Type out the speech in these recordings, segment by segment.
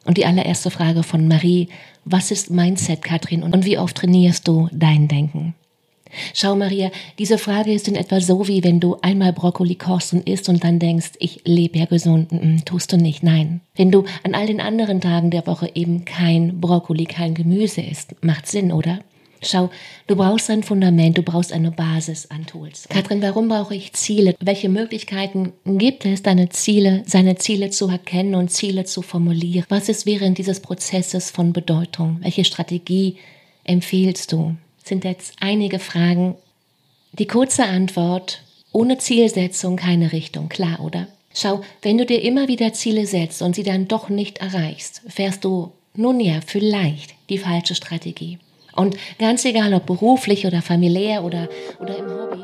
Und die allererste Frage von Marie: Was ist Mindset, Katrin, und wie oft trainierst du dein Denken? Schau, Maria, diese Frage ist in etwa so, wie wenn du einmal Brokkoli kochst und isst und dann denkst, ich lebe ja gesund. Tust du nicht, nein. Wenn du an all den anderen Tagen der Woche eben kein Brokkoli, kein Gemüse isst, macht Sinn, oder? Schau, du brauchst ein Fundament, du brauchst eine Basis an Tools. Katrin, warum brauche ich Ziele? Welche Möglichkeiten gibt es, seine Ziele zu erkennen und Ziele zu formulieren? Was ist während dieses Prozesses von Bedeutung? Welche Strategie empfiehlst du? Sind jetzt einige Fragen. Die kurze Antwort: Ohne Zielsetzung keine Richtung, klar, oder? Schau, wenn du dir immer wieder Ziele setzt und sie dann doch nicht erreichst, fährst du, nun ja, vielleicht die falsche Strategie. Und ganz egal, ob beruflich oder familiär oder im Hobby.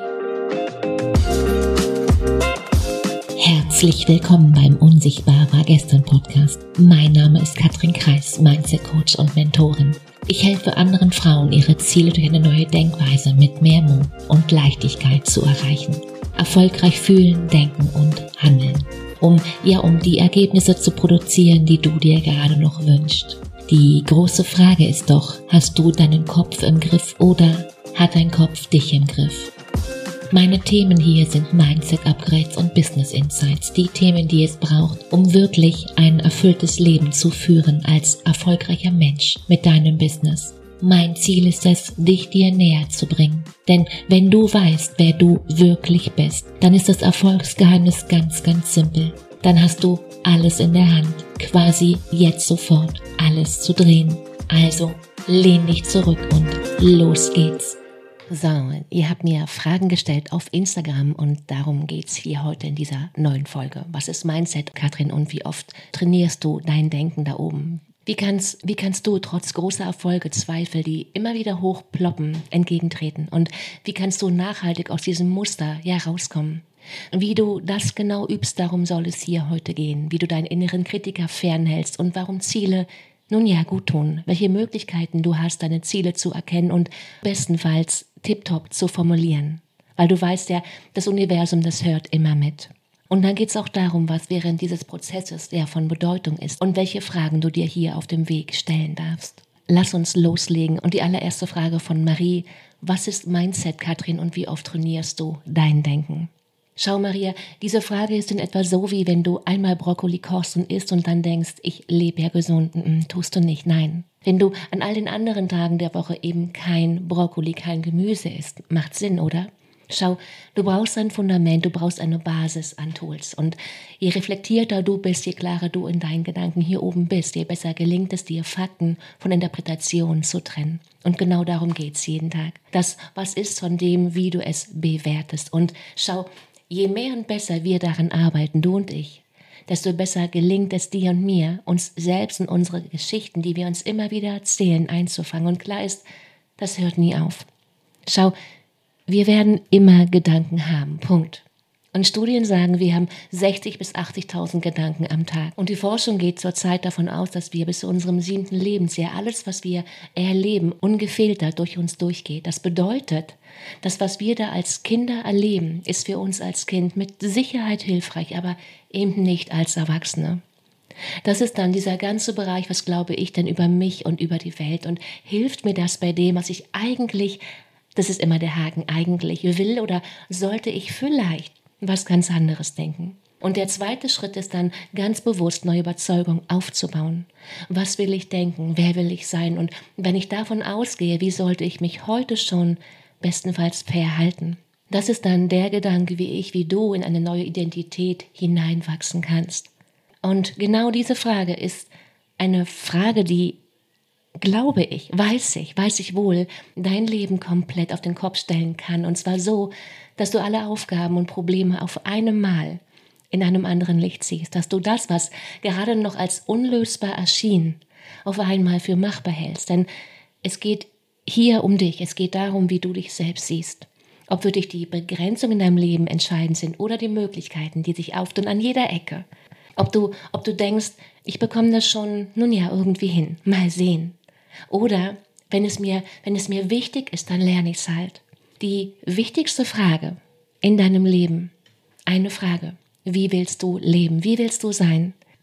Herzlich willkommen beim Unsichtbar war gestern Podcast. Mein Name ist Katrin Kreis, Mindset Coach und Mentorin. Ich helfe anderen Frauen, ihre Ziele durch eine neue Denkweise mit mehr Mut und Leichtigkeit zu erreichen. Erfolgreich fühlen, denken und handeln. Um die Ergebnisse zu produzieren, die du dir gerade noch wünschst. Die große Frage ist doch: Hast du deinen Kopf im Griff oder hat dein Kopf dich im Griff? Meine Themen hier sind Mindset-Upgrades und Business-Insights, die Themen, die es braucht, um wirklich ein erfülltes Leben zu führen als erfolgreicher Mensch mit deinem Business. Mein Ziel ist es, dich dir näher zu bringen. Denn wenn du weißt, wer du wirklich bist, dann ist das Erfolgsgeheimnis ganz, ganz simpel. Dann hast du alles in der Hand, quasi jetzt sofort alles zu drehen. Also lehn dich zurück und los geht's. So, ihr habt mir Fragen gestellt auf Instagram und darum geht's hier heute in dieser neuen Folge. Was ist Mindset, Katrin, und wie oft trainierst du dein Denken da oben? Wie kannst du trotz großer Erfolge Zweifel, die immer wieder hochploppen, entgegentreten? Und wie kannst du nachhaltig aus diesem Muster rauskommen? Wie du das genau übst, darum soll es hier heute gehen. Wie du deinen inneren Kritiker fernhältst und warum Ziele gut tun. Welche Möglichkeiten du hast, deine Ziele zu erkennen und bestenfalls tipptopp zu formulieren. Weil du weißt ja, das Universum, das hört immer mit. Und dann geht es auch darum, was während dieses Prozesses von Bedeutung ist und welche Fragen du dir hier auf dem Weg stellen darfst. Lass uns loslegen. Und die allererste Frage von Marie: Was ist Mindset, Katrin, und wie oft trainierst du dein Denken? Schau, Maria, diese Frage ist in etwa so, wie wenn du einmal Brokkoli kochst und isst und dann denkst, ich lebe ja gesund. Tust du nicht, nein. Wenn du an all den anderen Tagen der Woche eben kein Brokkoli, kein Gemüse isst, macht Sinn, oder? Schau, du brauchst ein Fundament, du brauchst eine Basis an Tools. Und je reflektierter du bist, je klarer du in deinen Gedanken hier oben bist, je besser gelingt es dir, Fakten von Interpretationen zu trennen. Und genau darum geht's jeden Tag. Das, was ist, von dem, wie du es bewertest. Und schau, je mehr und besser wir daran arbeiten, du und ich, desto besser gelingt es dir und mir, uns selbst und unsere Geschichten, die wir uns immer wieder erzählen, einzufangen. Und klar ist, das hört nie auf. Schau, wir werden immer Gedanken haben, Punkt. Und Studien sagen, wir haben 60.000 bis 80.000 Gedanken am Tag. Und die Forschung geht zurzeit davon aus, dass wir bis zu unserem 7. Lebensjahr alles, was wir erleben, ungefiltert durch uns durchgeht. Das bedeutet, das, was wir da als Kinder erleben, ist für uns als Kind mit Sicherheit hilfreich, aber eben nicht als Erwachsene. Das ist dann dieser ganze Bereich, was glaube ich denn über mich und über die Welt, und hilft mir das bei dem, was ich eigentlich, das ist immer der Haken, eigentlich will, oder sollte ich vielleicht was ganz anderes denken? Und der zweite Schritt ist dann, ganz bewusst neue Überzeugungen aufzubauen. Was will ich denken? Wer will ich sein? Und wenn ich davon ausgehe, wie sollte ich mich heute schon bestenfalls verhalten? Das ist dann der Gedanke, wie du in eine neue Identität hineinwachsen kannst. Und genau diese Frage ist eine Frage, die, glaube ich, weiß ich wohl, dein Leben komplett auf den Kopf stellen kann. Und zwar so, dass du alle Aufgaben und Probleme auf einem Mal in einem anderen Licht siehst. Dass du das, was gerade noch als unlösbar erschien, auf einmal für machbar hältst. Denn es geht hier um dich. Es geht darum, wie du dich selbst siehst. Ob für dich die Begrenzungen in deinem Leben entscheidend sind oder die Möglichkeiten, die sich auftun an jeder Ecke. Ob du denkst, ich bekomme das schon, irgendwie hin. Mal sehen. Oder wenn es mir wichtig ist, dann lerne ich es halt. Die wichtigste Frage in deinem Leben, eine Frage: Wie willst du leben? Wie willst du sein?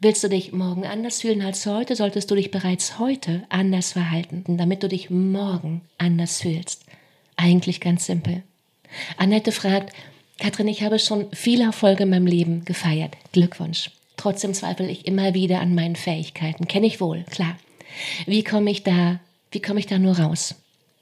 Willst du dich morgen anders fühlen als heute, solltest du dich bereits heute anders verhalten, damit du dich morgen anders fühlst. Eigentlich ganz simpel. Annette fragt, Katrin, ich habe schon viele Erfolge in meinem Leben gefeiert. Glückwunsch. Trotzdem zweifle ich immer wieder an meinen Fähigkeiten. Kenne ich wohl, klar. Wie komme ich da nur raus?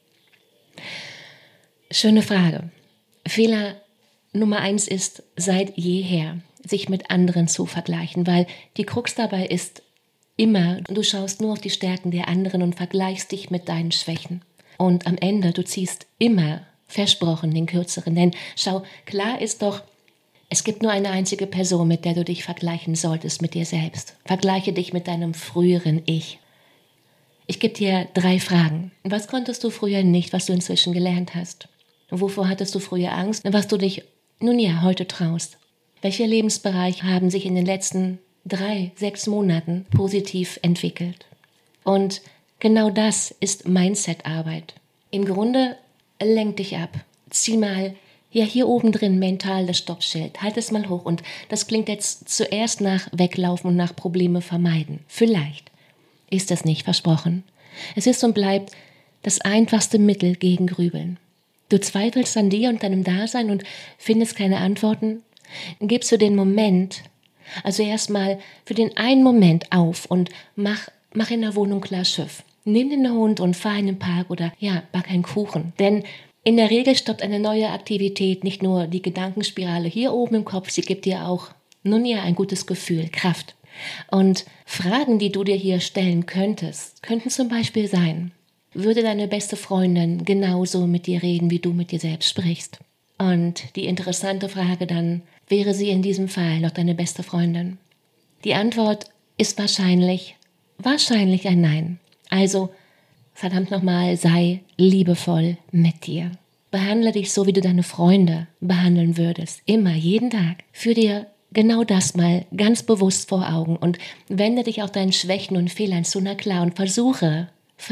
Schöne Frage. Fehler Nummer 1 ist, seit jeher, sich mit anderen zu vergleichen, weil die Krux dabei ist immer, du schaust nur auf die Stärken der anderen und vergleichst dich mit deinen Schwächen. Und am Ende, du ziehst immer, versprochen, den Kürzeren. Denn schau, klar ist doch, es gibt nur eine einzige Person, mit der du dich vergleichen solltest, mit dir selbst. Vergleiche dich mit deinem früheren Ich. Ich gebe dir 3 Fragen. Was konntest du früher nicht, was du inzwischen gelernt hast? Wovor hattest du früher Angst, was du dich heute traust? Welche Lebensbereiche haben sich in den letzten 3-6 Monaten positiv entwickelt? Und genau das ist Mindset-Arbeit. Im Grunde lenk dich ab. Zieh mal hier oben drin mental das Stoppschild. Halt es mal hoch. Und das klingt jetzt zuerst nach Weglaufen und nach Probleme vermeiden. Vielleicht ist das nicht, versprochen. Es ist und bleibt das einfachste Mittel gegen Grübeln. Du zweifelst an dir und deinem Dasein und findest keine Antworten? Gibst du den Moment, also erstmal für den einen Moment auf und mach in der Wohnung klar Schiff. Nimm den Hund und fahr in den Park oder back einen Kuchen. Denn in der Regel stoppt eine neue Aktivität nicht nur die Gedankenspirale hier oben im Kopf, sie gibt dir auch, ein gutes Gefühl, Kraft. Und Fragen, die du dir hier stellen könntest, könnten zum Beispiel sein, würde deine beste Freundin genauso mit dir reden, wie du mit dir selbst sprichst? Und die interessante Frage dann, wäre sie in diesem Fall noch deine beste Freundin? Die Antwort ist wahrscheinlich ein Nein. Also, verdammt nochmal, sei liebevoll mit dir. Behandle dich so, wie du deine Freunde behandeln würdest. Immer, jeden Tag. Führ dir genau das mal ganz bewusst vor Augen und wende dich auch deinen Schwächen und Fehlern zu, na klar, und versuche,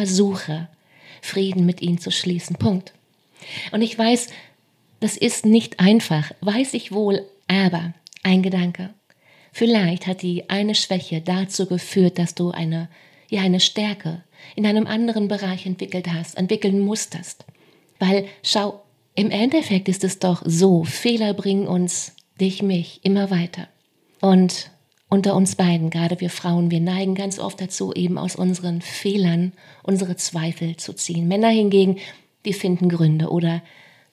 Frieden mit ihnen zu schließen. Punkt. Und ich weiß, das ist nicht einfach, weiß ich wohl, aber ein Gedanke. Vielleicht hat die eine Schwäche dazu geführt, dass du eine Stärke in einem anderen Bereich entwickeln musstest. Weil, schau, im Endeffekt ist es doch so, Fehler bringen uns, mich, immer weiter. Und unter uns beiden, gerade wir Frauen, wir neigen ganz oft dazu, eben aus unseren Fehlern unsere Zweifel zu ziehen. Männer hingegen, die finden Gründe oder,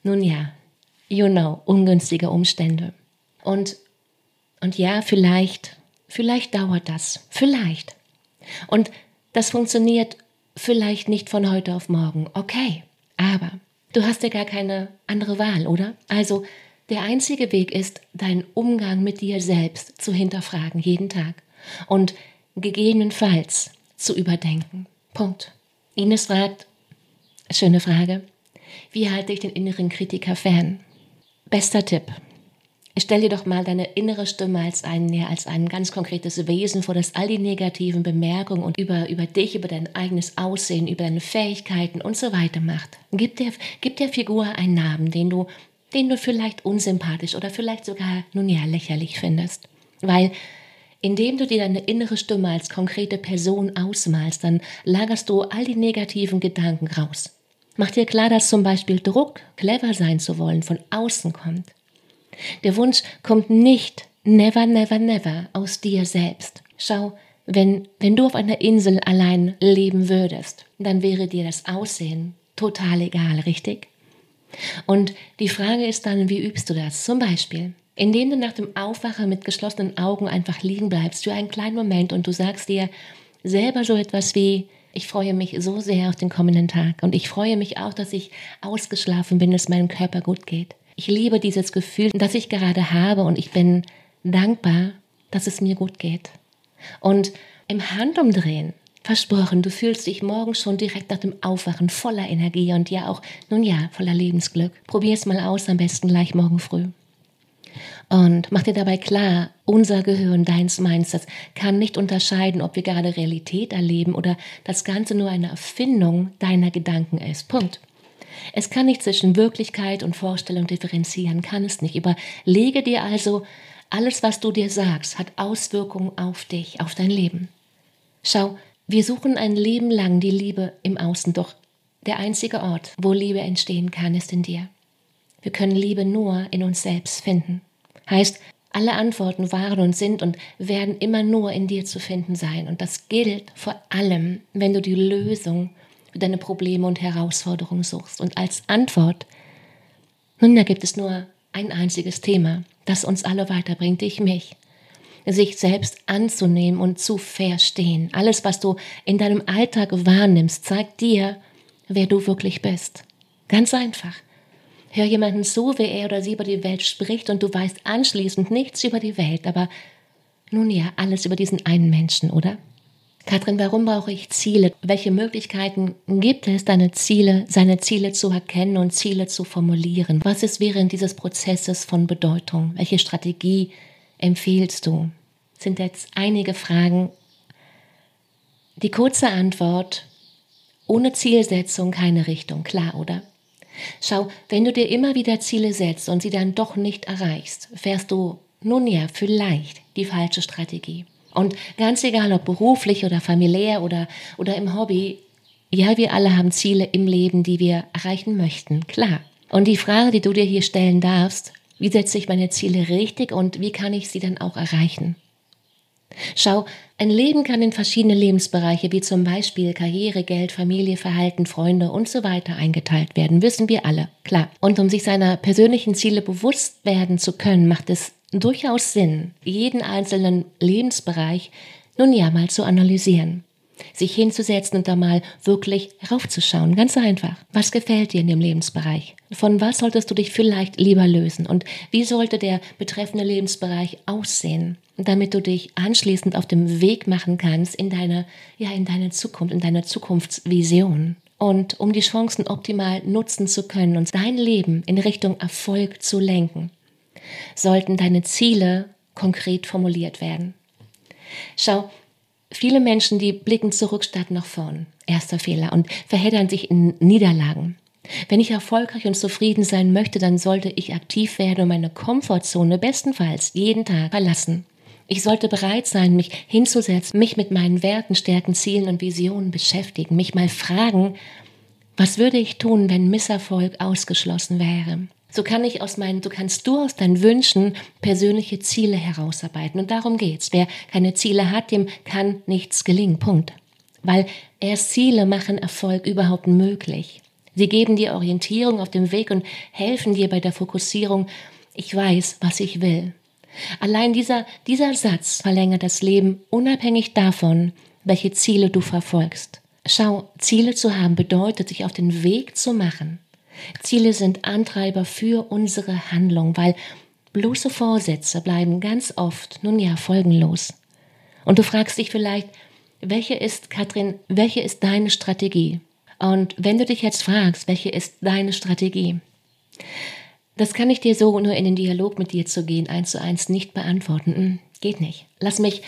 ungünstige Umstände. Und ja, vielleicht dauert das. Vielleicht. Und das funktioniert vielleicht nicht von heute auf morgen. Okay, aber du hast ja gar keine andere Wahl, oder? Also, der einzige Weg ist, deinen Umgang mit dir selbst zu hinterfragen, jeden Tag. Und gegebenenfalls zu überdenken. Punkt. Ines fragt, schöne Frage, wie halte ich den inneren Kritiker fern? Bester Tipp. Stell dir doch mal deine innere Stimme als ein ganz konkretes Wesen vor, das all die negativen Bemerkungen und über dich, über dein eigenes Aussehen, über deine Fähigkeiten und so weiter macht. Gib der Figur einen Namen, den du vielleicht unsympathisch oder vielleicht sogar lächerlich findest. Weil indem du dir deine innere Stimme als konkrete Person ausmalst, dann lagerst du all die negativen Gedanken raus. Mach dir klar, dass zum Beispiel Druck, clever sein zu wollen, von außen kommt. Der Wunsch kommt nicht, never, never, never, aus dir selbst. Schau, wenn du auf einer Insel allein leben würdest, dann wäre dir das Aussehen total egal, richtig? Und die Frage ist dann, wie übst du das? Zum Beispiel, indem du nach dem Aufwachen mit geschlossenen Augen einfach liegen bleibst für einen kleinen Moment und du sagst dir selber so etwas wie, ich freue mich so sehr auf den kommenden Tag und ich freue mich auch, dass ich ausgeschlafen bin, dass meinem Körper gut geht. Ich liebe dieses Gefühl, das ich gerade habe und ich bin dankbar, dass es mir gut geht. Und im Handumdrehen, versprochen, du fühlst dich morgen schon direkt nach dem Aufwachen voller Energie und voller Lebensglück. Probier es mal aus, am besten gleich morgen früh. Und mach dir dabei klar, unser Gehirn, meins, das kann nicht unterscheiden, ob wir gerade Realität erleben oder das Ganze nur eine Erfindung deiner Gedanken ist. Punkt. Es kann nicht zwischen Wirklichkeit und Vorstellung differenzieren, kann es nicht. Überlege dir also Alles, was du dir sagst, hat Auswirkungen auf dich, auf dein Leben. Schau, wir suchen ein Leben lang die Liebe im Außen, doch der einzige Ort, wo Liebe entstehen kann, ist in dir. Wir können Liebe nur in uns selbst finden. Heißt, alle Antworten waren und sind und werden immer nur in dir zu finden sein. Und das gilt vor allem, wenn du die Lösung für deine Probleme und Herausforderungen suchst. Und als Antwort, da gibt es nur ein einziges Thema, das uns alle weiterbringt, dich, mich. Sich selbst anzunehmen und zu verstehen. Alles, was du in deinem Alltag wahrnimmst, zeigt dir, wer du wirklich bist. Ganz einfach. Hör jemanden zu, wie er oder sie über die Welt spricht und du weißt anschließend nichts über die Welt, aber nun ja, alles über diesen einen Menschen, oder? Katrin, warum brauche ich Ziele? Welche Möglichkeiten gibt es, seine Ziele zu erkennen und Ziele zu formulieren? Was ist während dieses Prozesses von Bedeutung? Welche Strategie empfiehlst du? Das sind jetzt einige Fragen. Die kurze Antwort: ohne Zielsetzung keine Richtung, klar, oder? Schau, wenn du dir immer wieder Ziele setzt und sie dann doch nicht erreichst, fährst du nun ja vielleicht die falsche Strategie. Und ganz egal, ob beruflich oder familiär oder im Hobby, ja, wir alle haben Ziele im Leben, die wir erreichen möchten, klar. Und die Frage, die du dir hier stellen darfst: wie setze ich meine Ziele richtig und wie kann ich sie dann auch erreichen? Schau, ein Leben kann in verschiedene Lebensbereiche, wie zum Beispiel Karriere, Geld, Familie, Verhalten, Freunde und so weiter eingeteilt werden, wissen wir alle, klar. Und um sich seiner persönlichen Ziele bewusst werden zu können, macht es durchaus Sinn, jeden einzelnen Lebensbereich nun ja mal zu analysieren. Sich hinzusetzen und da mal wirklich raufzuschauen, ganz einfach. Was gefällt dir in dem Lebensbereich? Von was solltest du dich vielleicht lieber lösen? Und wie sollte der betreffende Lebensbereich aussehen, damit du dich anschließend auf dem Weg machen kannst in deine Zukunft, in deine Zukunftsvision? Und um die Chancen optimal nutzen zu können und dein Leben in Richtung Erfolg zu lenken, sollten deine Ziele konkret formuliert werden. Schau, viele Menschen, die blicken zurück statt nach vorn. Erster Fehler, und verheddern sich in Niederlagen. Wenn ich erfolgreich und zufrieden sein möchte, dann sollte ich aktiv werden und meine Komfortzone bestenfalls jeden Tag verlassen. Ich sollte bereit sein, mich hinzusetzen, mich mit meinen Werten, Stärken, Zielen und Visionen beschäftigen, mich mal fragen, was würde ich tun, wenn Misserfolg ausgeschlossen wäre? So kannst du aus deinen Wünschen persönliche Ziele herausarbeiten. Und darum geht's. Wer keine Ziele hat, dem kann nichts gelingen. Punkt. Weil erst Ziele machen Erfolg überhaupt möglich. Sie geben dir Orientierung auf dem Weg und helfen dir bei der Fokussierung. Ich weiß, was ich will. Allein dieser Satz verlängert das Leben, unabhängig davon, welche Ziele du verfolgst. Schau, Ziele zu haben bedeutet, sich auf den Weg zu machen. Ziele sind Antreiber für unsere Handlung, weil bloße Vorsätze bleiben ganz oft, folgenlos. Und du fragst dich vielleicht, welche ist deine Strategie? Und wenn du dich jetzt fragst, welche ist deine Strategie? Das kann ich dir so nur in den Dialog mit dir zu gehen, 1:1 nicht beantworten. Geht nicht. Lass mich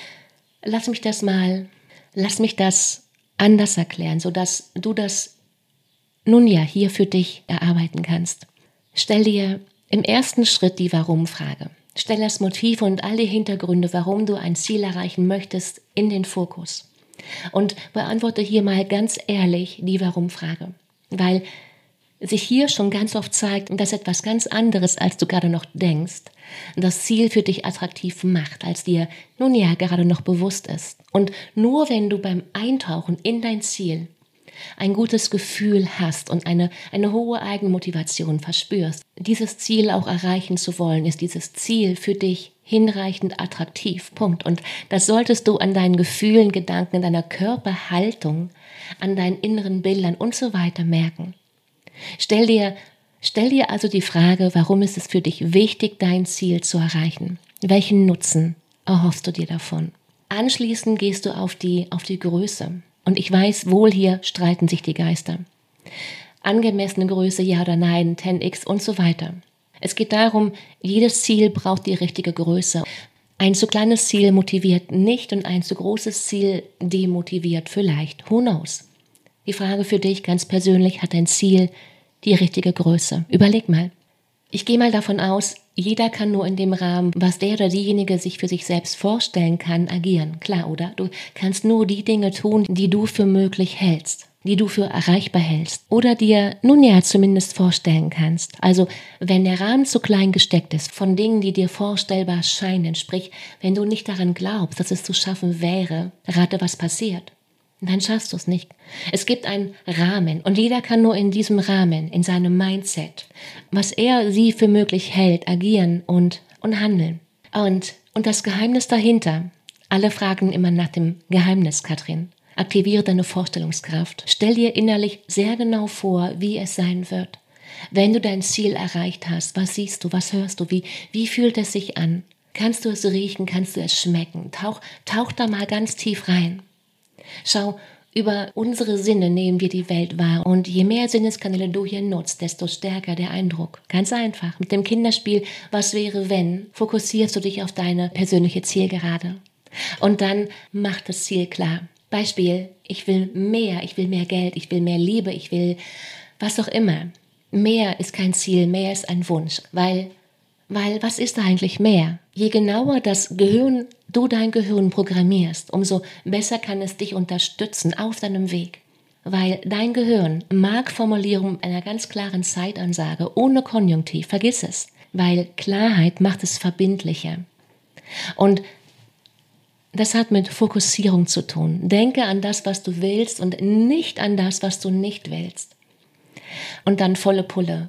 das anders erklären, sodass du das hier für dich erarbeiten kannst. Stell dir im ersten Schritt die Warum-Frage. Stell das Motiv und all die Hintergründe, warum du ein Ziel erreichen möchtest, in den Fokus. Und beantworte hier mal ganz ehrlich die Warum-Frage. Weil sich hier schon ganz oft zeigt, dass etwas ganz anderes, als du gerade noch denkst, das Ziel für dich attraktiv macht, als dir gerade noch bewusst ist. Und nur wenn du beim Eintauchen in dein Ziel ein gutes Gefühl hast und eine hohe Eigenmotivation verspürst, dieses Ziel auch erreichen zu wollen, ist dieses Ziel für dich hinreichend attraktiv. Punkt. Und das solltest du an deinen Gefühlen, Gedanken, an deiner Körperhaltung, an deinen inneren Bildern und so weiter merken. Stell dir also die Frage, warum ist es für dich wichtig, dein Ziel zu erreichen? Welchen Nutzen erhoffst du dir davon? Anschließend gehst du auf die Größe. Und ich weiß wohl, hier streiten sich die Geister. Angemessene Größe, ja oder nein, 10x und so weiter. Es geht darum, jedes Ziel braucht die richtige Größe. Ein zu kleines Ziel motiviert nicht und ein zu großes Ziel demotiviert vielleicht. Who knows? Die Frage für dich ganz persönlich, hat dein Ziel die richtige Größe? Überleg mal. Ich gehe mal davon aus, jeder kann nur in dem Rahmen, was der oder diejenige sich für sich selbst vorstellen kann, agieren. Klar, oder? Du kannst nur die Dinge tun, die du für möglich hältst, die du für erreichbar hältst oder dir nun ja zumindest vorstellen kannst. Also wenn der Rahmen zu klein gesteckt ist von Dingen, die dir vorstellbar scheinen, sprich, wenn du nicht daran glaubst, dass es zu schaffen wäre, rate, was passiert. Dann schaffst du es nicht. Es gibt einen Rahmen und jeder kann nur in diesem Rahmen, in seinem Mindset, was er sie für möglich hält, agieren und handeln. Und das Geheimnis dahinter, alle fragen immer nach dem Geheimnis, Katrin. Aktiviere deine Vorstellungskraft. Stell dir innerlich sehr genau vor, wie es sein wird. Wenn du dein Ziel erreicht hast, was siehst du, was hörst du, wie fühlt es sich an? Kannst du es riechen, kannst du es schmecken? Tauch da mal ganz tief rein. Schau, über unsere Sinne nehmen wir die Welt wahr und je mehr Sinneskanäle du hier nutzt, desto stärker der Eindruck. Ganz einfach. Mit dem Kinderspiel "Was wäre wenn" fokussierst du dich auf deine persönliche Zielgerade. Und dann mach das Ziel klar. Beispiel, ich will mehr Geld, ich will mehr Liebe, ich will was auch immer. Mehr ist kein Ziel, mehr ist ein Wunsch, weil was ist eigentlich mehr? Je genauer du dein Gehirn programmierst, umso besser kann es dich unterstützen auf deinem Weg. Weil dein Gehirn mag Formulierungen einer ganz klaren Zeitansage, ohne Konjunktiv, vergiss es. Weil Klarheit macht es verbindlicher. Und das hat mit Fokussierung zu tun. Denke an das, was du willst und nicht an das, was du nicht willst. Und dann volle Pulle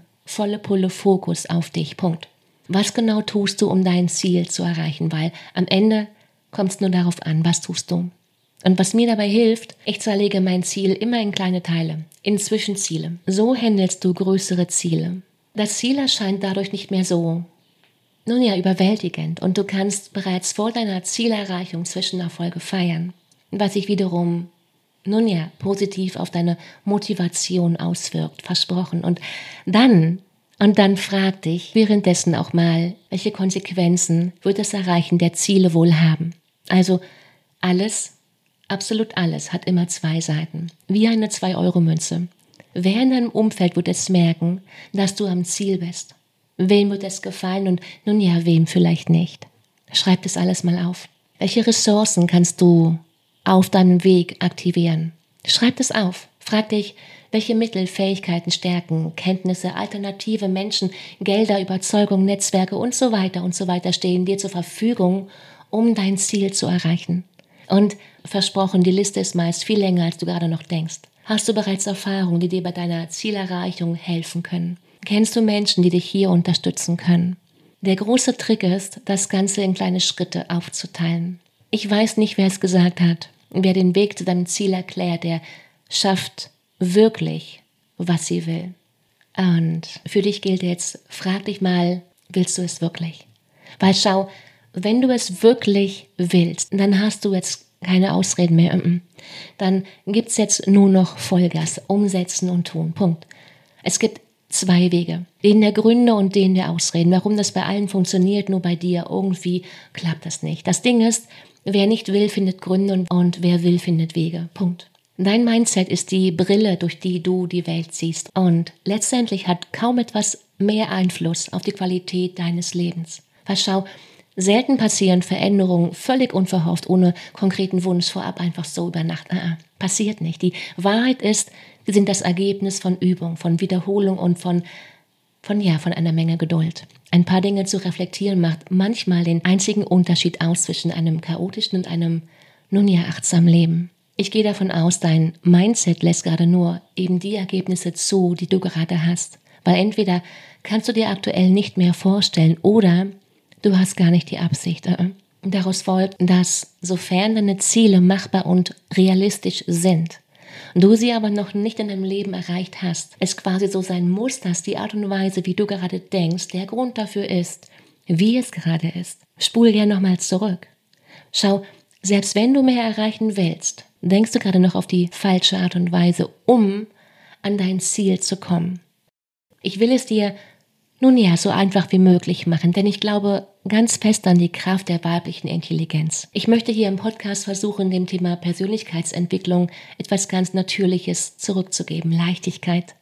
Fokus auf dich, Punkt. Was genau tust du, um dein Ziel zu erreichen? Weil am Ende kommt es nur darauf an, was tust du. Und was mir dabei hilft, ich zerlege mein Ziel immer in kleine Teile, in Zwischenziele. So handelst du größere Ziele. Das Ziel erscheint dadurch nicht mehr so, überwältigend. Und du kannst bereits vor deiner Zielerreichung Zwischenerfolge feiern. Was sich wiederum, positiv auf deine Motivation auswirkt, versprochen. Und dann frag dich währenddessen auch mal, welche Konsequenzen wird das Erreichen der Ziele wohl haben? Also alles, absolut alles hat immer zwei Seiten, wie eine 2-Euro-Münze. Wer in deinem Umfeld wird es merken, dass du am Ziel bist? Wem wird es gefallen und wem vielleicht nicht? Schreib das alles mal auf. Welche Ressourcen kannst du auf deinem Weg aktivieren? Schreib das auf. Frag dich, welche Mittel, Fähigkeiten, Stärken, Kenntnisse, alternative Menschen, Gelder, Überzeugungen, Netzwerke und so weiter stehen dir zur Verfügung, um dein Ziel zu erreichen. Und versprochen, die Liste ist meist viel länger, als du gerade noch denkst. Hast du bereits Erfahrungen, die dir bei deiner Zielerreichung helfen können? Kennst du Menschen, die dich hier unterstützen können? Der große Trick ist, das Ganze in kleine Schritte aufzuteilen. Ich weiß nicht, wer es gesagt hat. Wer den Weg zu deinem Ziel erklärt, der schafft wirklich, was sie will. Und für dich gilt jetzt, frag dich mal, willst du es wirklich? Weil schau, wenn du es wirklich willst, dann hast du jetzt keine Ausreden mehr. Dann gibt's jetzt nur noch Vollgas, umsetzen und tun. Punkt. Es gibt 2 Wege. Den der Gründe und den der Ausreden. Warum das bei allen funktioniert, nur bei dir irgendwie klappt das nicht. Das Ding ist, wer nicht will, findet Gründe und wer will, findet Wege. Punkt. Dein Mindset ist die Brille, durch die du die Welt siehst. Und letztendlich hat kaum etwas mehr Einfluss auf die Qualität deines Lebens. Weil schau, selten passieren Veränderungen völlig unverhofft, ohne konkreten Wunsch vorab, einfach so über Nacht. Passiert nicht. Die Wahrheit ist, sie sind das Ergebnis von Übung, von Wiederholung und von einer Menge Geduld. Ein paar Dinge zu reflektieren macht manchmal den einzigen Unterschied aus zwischen einem chaotischen und einem, achtsamen Leben. Ich gehe davon aus, dein Mindset lässt gerade nur eben die Ergebnisse zu, die du gerade hast. Weil entweder kannst du dir aktuell nicht mehr vorstellen oder du hast gar nicht die Absicht. Daraus folgt, dass sofern deine Ziele machbar und realistisch sind, du sie aber noch nicht in deinem Leben erreicht hast, es quasi so sein muss, dass die Art und Weise, wie du gerade denkst, der Grund dafür ist, wie es gerade ist. Spul gerne nochmal zurück. Schau, selbst wenn du mehr erreichen willst, denkst du gerade noch auf die falsche Art und Weise, um an dein Ziel zu kommen. Ich will es dir so einfach wie möglich machen, denn ich glaube ganz fest an die Kraft der weiblichen Intelligenz. Ich möchte hier im Podcast versuchen, dem Thema Persönlichkeitsentwicklung etwas ganz Natürliches zurückzugeben, Leichtigkeit.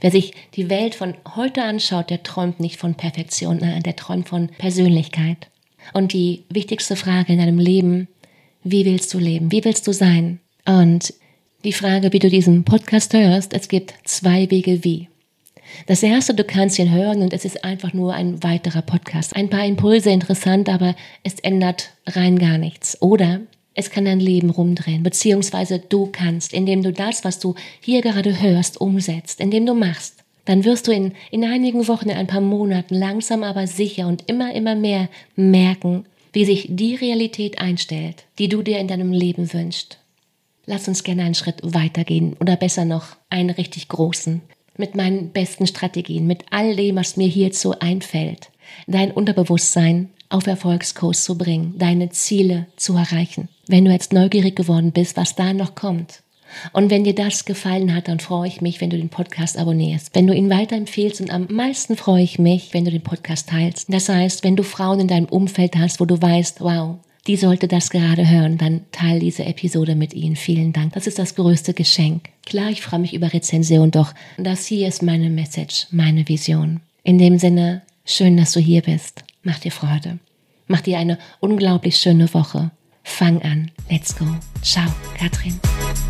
Wer sich die Welt von heute anschaut, der träumt nicht von Perfektion, der träumt von Persönlichkeit. Und die wichtigste Frage in deinem Leben: Wie willst du leben? Wie willst du sein? Und die Frage, wie du diesen Podcast hörst: Es gibt 2 Wege wie. Das erste, du kannst ihn hören und es ist einfach nur ein weiterer Podcast. Ein paar Impulse, interessant, aber es ändert rein gar nichts. Oder es kann dein Leben rumdrehen, beziehungsweise du kannst, indem du das, was du hier gerade hörst, umsetzt, indem du machst. Dann wirst du in einigen Wochen, in ein paar Monaten langsam aber sicher und immer mehr merken, wie sich die Realität einstellt, die du dir in deinem Leben wünschst. Lass uns gerne einen Schritt weitergehen oder besser noch einen richtig großen. Mit meinen besten Strategien, mit all dem, was mir hierzu einfällt, dein Unterbewusstsein auf Erfolgskurs zu bringen, deine Ziele zu erreichen. Wenn du jetzt neugierig geworden bist, was da noch kommt. Und wenn dir das gefallen hat, dann freue ich mich, wenn du den Podcast abonnierst, wenn du ihn weiterempfehlst, und am meisten freue ich mich, wenn du den Podcast teilst. Das heißt, wenn du Frauen in deinem Umfeld hast, wo du weißt, wow, die sollte das gerade hören, dann teile diese Episode mit ihnen. Vielen Dank. Das ist das größte Geschenk. Klar, ich freue mich über Rezension, doch das hier ist meine Message, meine Vision. In dem Sinne, schön, dass du hier bist. Mach dir Freude. Mach dir eine unglaublich schöne Woche. Fang an. Let's go. Ciao, Katrin.